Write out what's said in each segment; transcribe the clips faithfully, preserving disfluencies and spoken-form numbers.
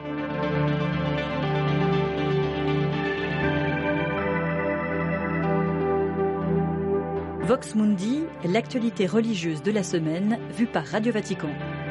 Vox Mundi, l'actualité religieuse de la semaine, vue par Radio Vatican.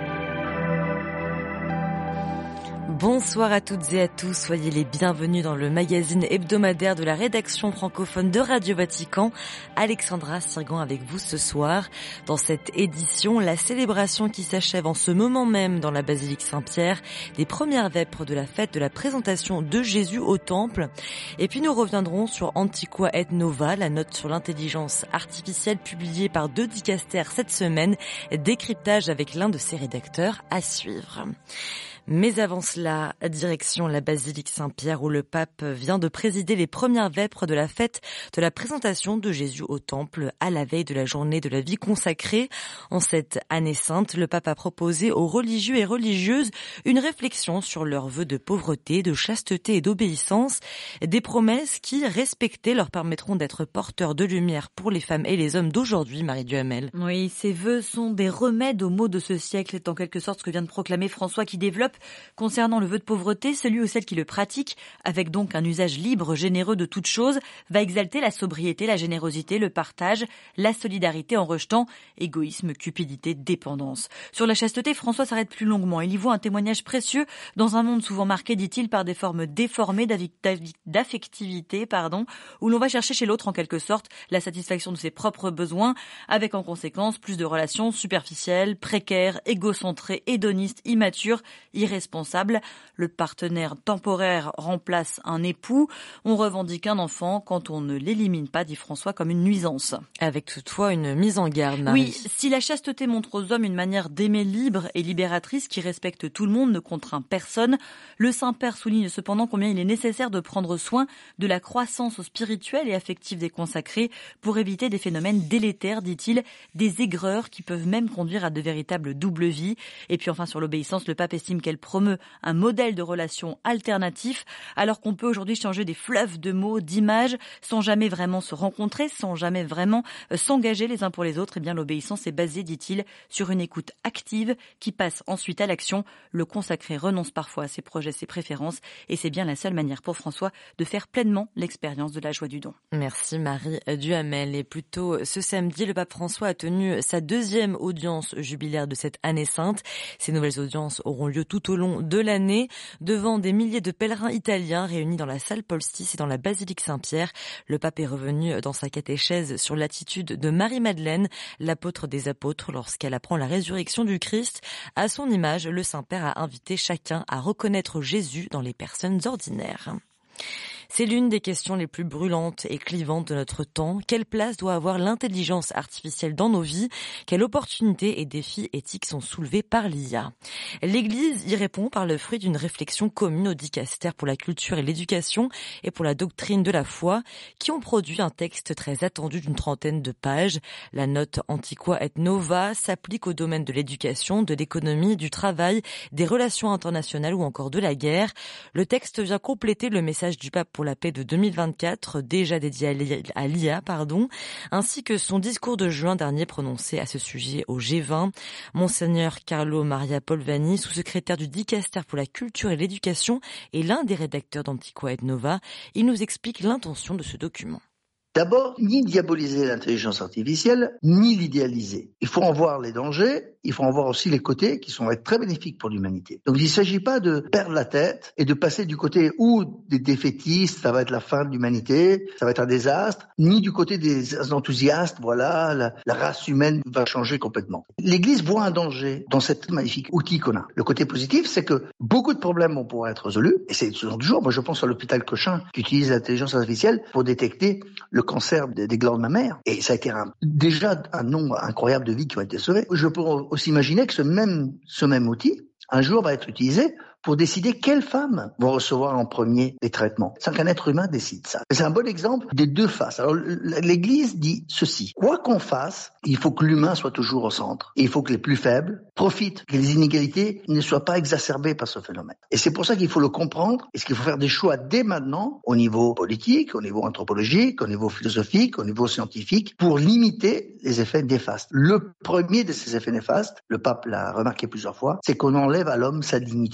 Bonsoir à toutes et à tous, soyez les bienvenus dans le magazine hebdomadaire de la rédaction francophone de Radio Vatican. Alexandra Sirgan avec vous ce soir. Dans cette édition, la célébration qui s'achève en ce moment même dans la basilique Saint-Pierre, des premières vêpres de la fête de la présentation de Jésus au temple. Et puis nous reviendrons sur Antiqua et Nova, la note sur l'intelligence artificielle publiée par deux dicastères cette semaine, décryptage avec l'un de ses rédacteurs à suivre. Mais avant cela, direction la basilique Saint-Pierre où le pape vient de présider les premières vêpres de la fête de la présentation de Jésus au temple à la veille de la journée de la vie consacrée. En cette année sainte, le pape a proposé aux religieux et religieuses une réflexion sur leurs vœux de pauvreté, de chasteté et d'obéissance, des promesses qui, respectées, leur permettront d'être porteurs de lumière pour les femmes et les hommes d'aujourd'hui, Marie Duhamel. Oui, ces vœux sont des remèdes aux maux de ce siècle, c'est en quelque sorte ce que vient de proclamer François qui développe concernant le vœu de pauvreté, celui ou celle qui le pratique, avec donc un usage libre, généreux de toute chose, va exalter la sobriété, la générosité, le partage, la solidarité en rejetant égoïsme, cupidité, dépendance. Sur la chasteté, François s'arrête plus longuement. Il y voit un témoignage précieux dans un monde souvent marqué, dit-il, par des formes déformées d'affectivité, pardon, où l'on va chercher chez l'autre en quelque sorte la satisfaction de ses propres besoins, avec en conséquence plus de relations superficielles, précaires, égocentrées, hédonistes, immatures, irresponsable. Le partenaire temporaire remplace un époux. On revendique un enfant quand on ne l'élimine pas, dit François, comme une nuisance. Avec toutefois une mise en garde, Marie. Oui, si la chasteté montre aux hommes une manière d'aimer libre et libératrice qui respecte tout le monde, ne contraint personne, le Saint-Père souligne cependant combien il est nécessaire de prendre soin de la croissance spirituelle et affective des consacrés pour éviter des phénomènes délétères, dit-il, des aigreurs qui peuvent même conduire à de véritables doubles vies. Et puis enfin sur l'obéissance, le pape estime qu'elle promeut un modèle de relation alternatif, alors qu'on peut aujourd'hui changer des fleuves de mots, d'images, sans jamais vraiment se rencontrer, sans jamais vraiment s'engager les uns pour les autres. Et bien l'obéissance est basée, dit-il, sur une écoute active qui passe ensuite à l'action. Le consacré renonce parfois à ses projets, ses préférences, et c'est bien la seule manière pour François de faire pleinement l'expérience de la joie du don. Merci Marie Duhamel. Et plus tôt ce samedi, le pape François a tenu sa deuxième audience jubilaire de cette année sainte. Ces nouvelles audiences auront lieu tout au long de l'année, devant des milliers de pèlerins italiens réunis dans la salle Paul six et dans la basilique Saint-Pierre. Le pape est revenu dans sa catéchèse sur l'attitude de Marie-Madeleine, l'apôtre des apôtres, lorsqu'elle apprend la résurrection du Christ. À son image, le Saint-Père a invité chacun à reconnaître Jésus dans les personnes ordinaires. C'est l'une des questions les plus brûlantes et clivantes de notre temps. Quelle place doit avoir l'intelligence artificielle dans nos vies? Quelles opportunités et défis éthiques sont soulevés par l'I A? L'Église y répond par le fruit d'une réflexion commune aux dicastères pour la culture et l'éducation et pour la doctrine de la foi, qui ont produit un texte très attendu d'une trentaine de pages. La note Antiqua et Nova s'applique au domaine de l'éducation, de l'économie, du travail, des relations internationales ou encore de la guerre. Le texte vient compléter le message du pape pour la paix de deux mille vingt-quatre, déjà dédié à l'I A, pardon, ainsi que son discours de juin dernier prononcé à ce sujet au G vingt. Monseigneur Carlo Maria Polvani, sous-secrétaire du dicastère pour la culture et l'éducation et l'un des rédacteurs d'Antiqua et Nova, il nous explique l'intention de ce document. D'abord, ni diaboliser l'intelligence artificielle, ni l'idéaliser. Il faut en voir les dangers, il faut en voir aussi les côtés qui sont très bénéfiques pour l'humanité. Donc il ne s'agit pas de perdre la tête et de passer du côté ou des défaitistes, ça va être la fin de l'humanité, ça va être un désastre, ni du côté des enthousiastes, voilà, la, la race humaine va changer complètement. L'Église voit un danger dans cet magnifique outil qu'on a. Le côté positif, c'est que beaucoup de problèmes vont pouvoir être résolus, et c'est toujours, moi je pense à l'hôpital Cochin qui utilise l'intelligence artificielle pour détecter le cancer des, des glandes mammaires. Et ça a été un, déjà un nombre incroyable de vies qui ont été sauvées. Je peux aussi imaginer que ce même, ce même outil, un jour, va être utilisé pour décider quelles femmes vont recevoir en premier les traitements, sans qu'un être humain décide ça. C'est un bon exemple des deux faces. Alors l'Église dit ceci: quoi qu'on fasse, il faut que l'humain soit toujours au centre. Et il faut que les plus faibles profitent, que les inégalités ne soient pas exacerbées par ce phénomène. Et c'est pour ça qu'il faut le comprendre, et qu'il faut faire des choix dès maintenant, au niveau politique, au niveau anthropologique, au niveau philosophique, au niveau scientifique, pour limiter les effets néfastes. Le premier de ces effets néfastes, le pape l'a remarqué plusieurs fois, c'est qu'on enlève à l'homme sa dignité de choisir.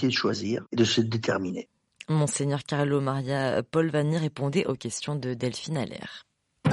choisir et de se déterminer. Monseigneur Carlo Maria Polvani répondait aux questions de Delphine Allaire.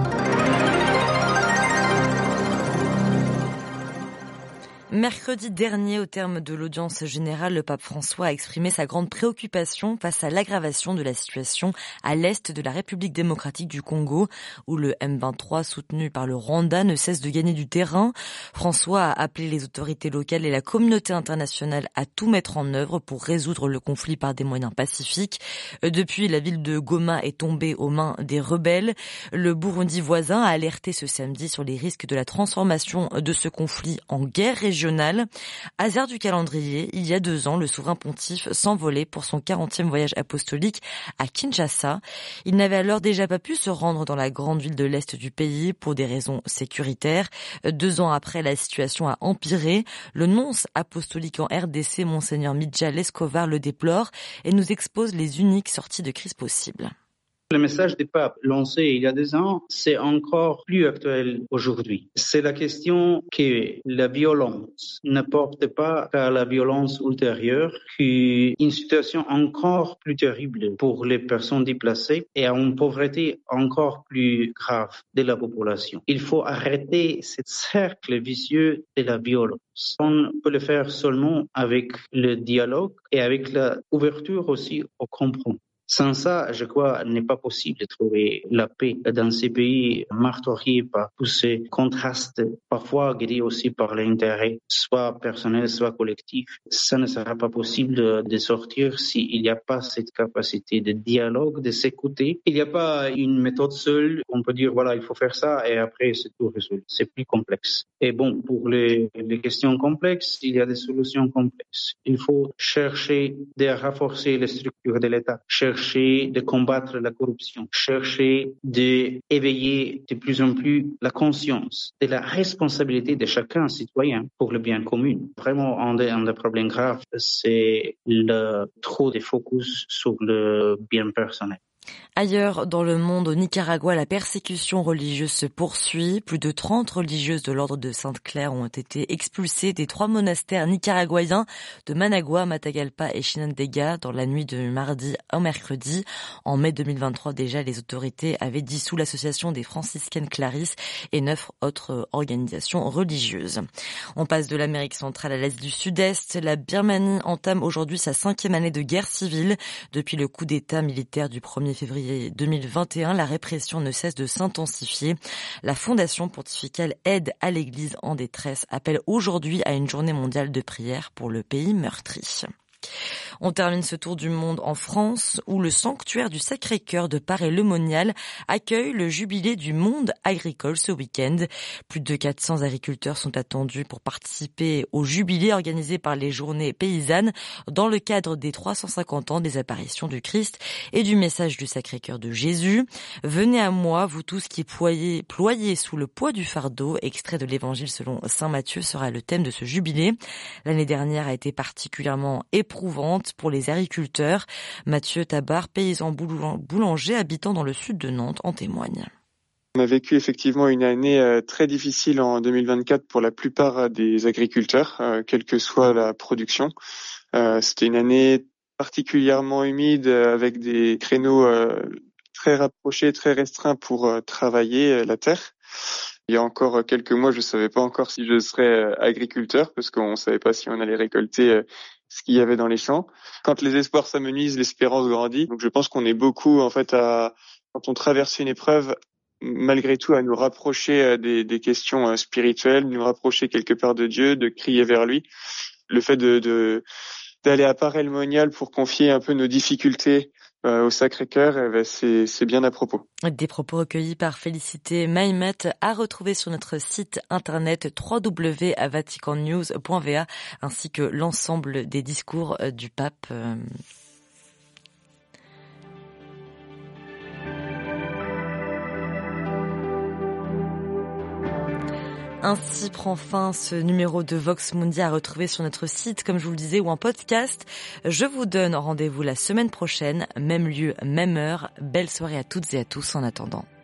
Mercredi dernier, au terme de l'audience générale, le pape François a exprimé sa grande préoccupation face à l'aggravation de la situation à l'est de la République démocratique du Congo, où le M vingt-trois, soutenu par le Rwanda, ne cesse de gagner du terrain. François a appelé les autorités locales et la communauté internationale à tout mettre en œuvre pour résoudre le conflit par des moyens pacifiques. Depuis, la ville de Goma est tombée aux mains des rebelles. Le Burundi voisin a alerté ce samedi sur les risques de la transformation de ce conflit en guerre régionale. Hasard du calendrier, il y a deux ans, le souverain pontife s'envolait pour son quarantième voyage apostolique à Kinshasa. Il n'avait alors déjà pas pu se rendre dans la grande ville de l'Est du pays pour des raisons sécuritaires. Deux ans après, la situation a empiré. Le nonce apostolique en R D C, Monseigneur Midja Lescovar, le déplore et nous expose les uniques sorties de crise possibles. Le message du pape lancé il y a deux ans, c'est encore plus actuel aujourd'hui. C'est la question que la violence ne porte pas qu'à la violence ultérieure, qu'une situation encore plus terrible pour les personnes déplacées et à une pauvreté encore plus grave de la population. Il faut arrêter ce cercle vicieux de la violence. On peut le faire seulement avec le dialogue et avec l'ouverture aussi au compromis. Sans ça, je crois, il n'est pas possible de trouver la paix dans ces pays martyrisés par tous ces contrastes, parfois guidés aussi par l'intérêt, soit personnel, soit collectif. Ça ne sera pas possible de, de sortir s'il n'y a pas cette capacité de dialogue, de s'écouter. Il n'y a pas une méthode seule. On peut dire, voilà, il faut faire ça et après, c'est tout résolu. C'est plus complexe. Et bon, pour les, les questions complexes, il y a des solutions complexes. Il faut chercher de renforcer les structures de l'État, chercher de combattre la corruption, chercher d'éveiller de plus en plus la conscience de la responsabilité de chacun citoyen pour le bien commun. Vraiment, un des, un des problèmes graves, c'est le trop de focus sur le bien personnel. Ailleurs dans le monde, au Nicaragua, la persécution religieuse se poursuit. Plus de trente religieuses de l'ordre de Sainte-Claire ont été expulsées des trois monastères nicaraguayens de Managua, Matagalpa et Chinandega dans la nuit de mardi au mercredi. En mai deux mille vingt-trois, déjà, les autorités avaient dissous l'association des franciscaines Clarisse et neuf autres organisations religieuses. On passe de l'Amérique centrale à l'Asie du Sud-Est. La Birmanie entame aujourd'hui sa cinquième année de guerre civile. Depuis le coup d'État militaire du premier février deux mille vingt et un, la répression ne cesse de s'intensifier. La Fondation pontificale Aide à l'Église en détresse appelle aujourd'hui à une journée mondiale de prière pour le pays meurtri. On termine ce tour du monde en France, où le sanctuaire du Sacré-Cœur de Paray-le-Monial accueille le jubilé du monde agricole ce week-end. Plus de quatre cents agriculteurs sont attendus pour participer au jubilé organisé par les Journées paysannes dans le cadre des trois cent cinquante ans des apparitions du Christ et du message du Sacré-Cœur de Jésus. Venez à moi, vous tous qui ployez, ployez sous le poids du fardeau. Extrait de l'Évangile selon saint Matthieu sera le thème de ce jubilé. L'année dernière a été particulièrement éprouvante pour les agriculteurs. Mathieu Tabar, paysan boulanger habitant dans le sud de Nantes, en témoigne. On a vécu effectivement une année très difficile en deux mille vingt-quatre pour la plupart des agriculteurs, quelle que soit la production. C'était une année particulièrement humide avec des créneaux très rapprochés, très restreints pour travailler la terre. Il y a encore quelques mois, je ne savais pas encore si je serais agriculteur parce qu'on ne savait pas si on allait récolter ce qu'il y avait dans les champs. Quand les espoirs s'amenuisent, l'espérance grandit. Donc je pense qu'on est beaucoup, en fait, à, quand on traverse une épreuve, malgré tout, à nous rapprocher des, des questions spirituelles, nous rapprocher quelque part de Dieu, de crier vers lui. Le fait de, de d'aller à Paray-le-Monial pour confier un peu nos difficultés euh, au Sacré-Cœur, eh ben c'est, c'est bien à propos. Des propos recueillis par Félicité Maïmet à retrouver sur notre site internet w w w point vatican news point v a ainsi que l'ensemble des discours du pape. Ainsi prend fin ce numéro de Vox Mundi à retrouver sur notre site, comme je vous le disais, ou en podcast. Je vous donne rendez-vous la semaine prochaine, même lieu, même heure. Belle soirée à toutes et à tous en attendant.